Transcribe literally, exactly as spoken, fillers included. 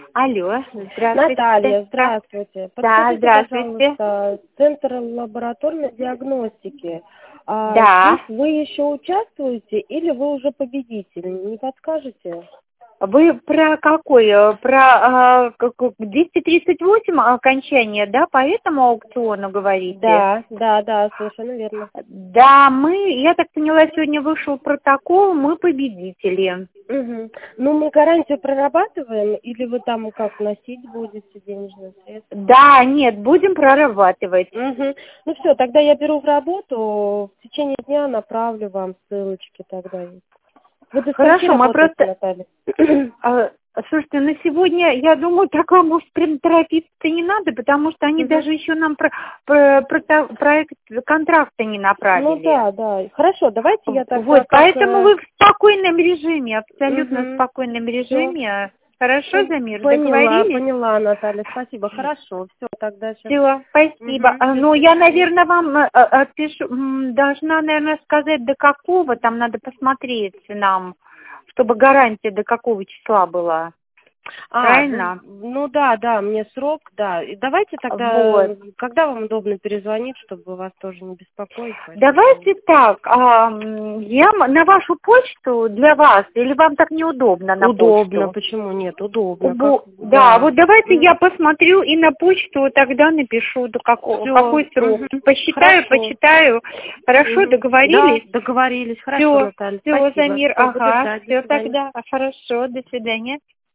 Алло, здравствуйте. Наталья, здравствуйте. Да, Подскажите, здравствуйте. пожалуйста, Центр лабораторной диагностики. А Да. здесь вы еще участвуете или вы уже победитель? Не подскажете? Вы про какой? э, Про а, как- как- двести тридцать восемь окончание, да, по этому аукциону говорите? Да, да, да, совершенно верно. Да, мы, я так поняла, сегодня вышел протокол, мы победители. Угу. Ну, мы гарантию прорабатываем, или вы там как носить будете денежные средства? Да, нет, будем прорабатывать. Угу. Ну все, тогда я беру в работу, в течение дня направлю вам ссылочки тогда. Вы до скольки Хорошо, мы работаете, просто... Наталья? а, Слушайте, на сегодня, я думаю, так вам уж прям торопиться-то не надо, потому что они Угу. даже еще нам про, про- про- проект контракта не направили. Ну да, да. Хорошо, давайте я тогда Вот, как... поэтому э, вы в спокойном режиме, абсолютно Мгм. спокойном Всё. режиме. Хорошо, Пон- Замир, Поняла, договорились? поняла, Наталья, спасибо. Хорошо, все, тогда сейчас. Все, спасибо. А, Ну, я, наверное, вам э, э, отпишу, м, должна, наверное, сказать, до какого, там надо посмотреть нам, чтобы гарантия до какого числа была. А, Правильно? ну ну да, да, мне срок, да. И давайте тогда, Вот. когда вам удобно перезвонить, чтобы вас тоже не беспокоить. по этому Давайте так, а, м, я м- на вашу почту для вас, или вам так неудобно на поводу. Удобно, почту? почему нет, удобно. Бу- Как... Да, Да. вот давайте я посмотрю и на почту тогда напишу, до какого, Все. какой срок. Посчитаю, Хорошо. почитаю. Хорошо, Мгм. Да, договорились? договорились. Хорошо, Все, Наталья, все, спасибо. Замир, Все, буду ага, ждать. До все свидания. тогда. Хорошо, до свидания.